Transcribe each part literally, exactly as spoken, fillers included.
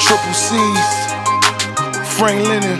Triple C's, Frank Lennon,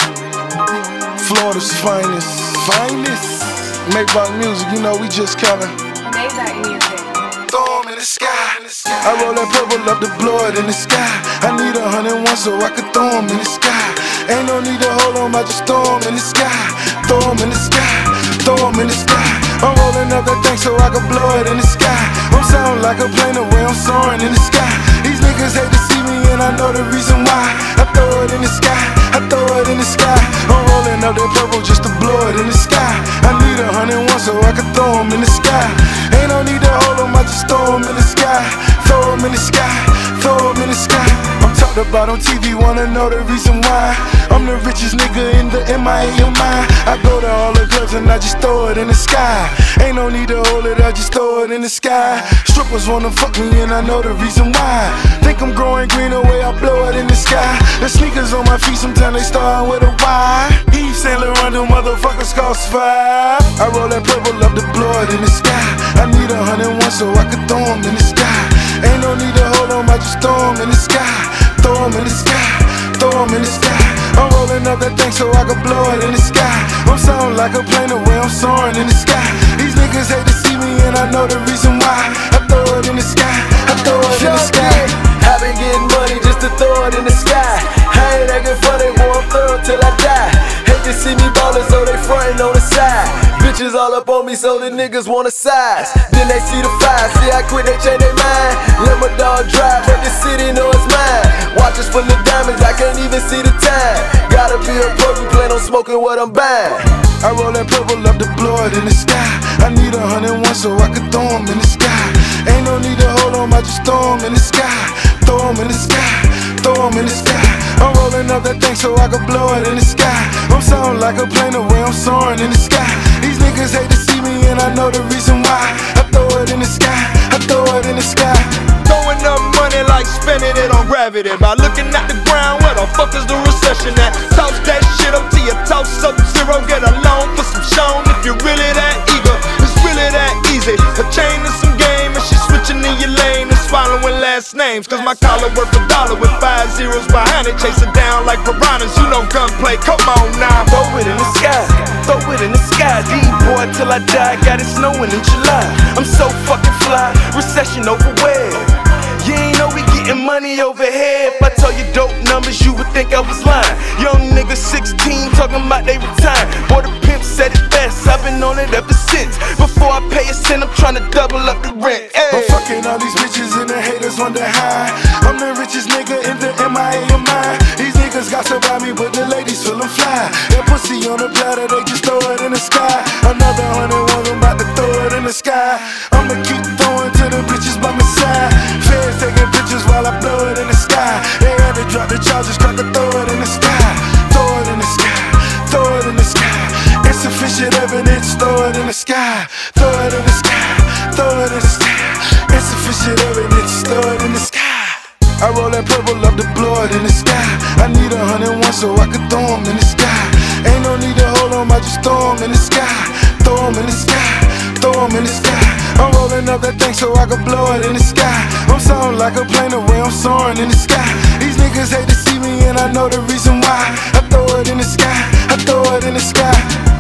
Florida's finest, finest. Maybach music, you know we just kinda Maybach music. throw 'em in the sky. I roll that purple up to blow it in the sky. I need a hundred one so I could throw 'em in the sky. Ain't no need to hold 'em, I just throw 'em in the sky. Throw 'em in the sky, throw 'em in the sky. I'm rolling up that thing so I can blow it in the sky. I'm sounding like a plane the way I'm soaring in the sky. These niggas hate to see me and I know the reason why. I throw it in the sky, I throw it in the sky. I'm rolling up that purple just to blow it in the sky. I need a hundred one so I can throw 'em in the sky. Ain't no need to hold 'em, I just throw 'em in the sky. Throw 'em in the sky, throw 'em in the sky. I'm talked about on T V, wanna know the reason why. I'm the richest nigga in the M I A M I. I go to all the clubs and I just throw it in the sky. Ain't no need to hold it, I just throw it in the sky. Strippers wanna fuck me and I know the reason why. Think I'm growing green the way I blow it in the sky. The sneakers on my feet, sometimes they start with a Y. Yves Saint Laurent, them motherfuckers cost five. I roll that purple up to blow it in the sky. I need a hundred one so I can throw 'em in the sky. Ain't no need to hold 'em, I just throw 'em in the sky. Throw 'em in the sky, throw 'em in the sky. I'm rolling up that thing so I can blow it in the sky. I'm sounding like a plane the way I'm soaring in the sky. These niggas hate to see me and I know the reason why. I throw it in the sky, I throw it in the sky. I've been getting money just to throw it in the sky. I ain't acting funny, boy, I'm thorough till I die. Hate to see me ballin', so they frontin' on the side. Bitches all up on me, so the niggas wanna size. Then they see the fire, see I quit, they change their mind. Let my dog drive, but the city know it's mine. Watches full of diamonds, I can't even see the time. Gotta be a pro, you plan on smoking what I'm buying. I roll that purple up to blow it in the sky. I need a hundred one so I can throw 'em in the sky. Ain't no need to hold 'em, I just throw 'em in the sky. Throw 'em in the sky, throw 'em in the sky. I'm rolling up that thing so I can blow it in the sky. I'm sounding like a plane the way I'm soaring in the sky. These niggas hate to see me and I know the reason why. I throw it in the sky, I throw it in the sky. Throwing up money like spending it on gravity. By looking at the ground, where the fuck is the recession at? Toss that shit up to your toss up zero. Get a loan for some shown if you're really that eager. It's really that easy. A chain to some game and she switching in your lane and swallowing last names. Cause my collar worth a dollar with five zeros behind it. Chasing down like piranhas, you know gunplay, come on now. Throw it in the sky, throw it in the sky. D-boy till I die, got it snowing in July. I'm so fucking fly, recession over where? You ain't know we getting money over here. If I tell you dope numbers, you would think I was lying. Young nigga sixteen talking about they retire. Boy, the pimp said it best, I've been on it ever since. Before I pay a cent, I'm trying to double up the rent. Ay. I'm fucking all these bitches and the haters wonder how. I'm the richest nigga in the M I A M I. These niggas got so by me, but the ladies feel them fly. That pussy on the platter, they just throw it in the sky. Another hundred one, I'm about to throw it in the sky. I'ma keep throwing to the bitches by my side. Feds taking pictures while I blow it in the sky. They had to drop the charges, try to throw it in the sky. Throw it in the sky, throw it in the sky. Insufficient evidence, throw it in the sky. Throw it in the sky, throw it in the sky. Insufficient evidence, throw it in the sky. I roll that purple up to blow it in the sky. I need a hundred one so I can throw 'em in the sky. Ain't no need to hold 'em, I just throw 'em in the sky. Throw 'em in the sky, throw 'em in the sky. I'm rolling up that thing so I can blow it in the sky. I'm sounding like a plane the way I'm soaring in the sky. These niggas hate to see me and I know the reason why. I throw it in the sky, I throw it in the sky.